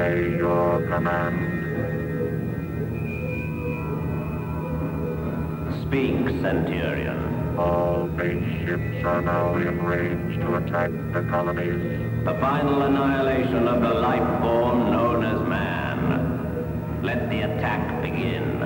obey your command. Speak, Centurion. All base ships are now in range to attack the colonies. The final annihilation of the life form known as man. Let the attack begin.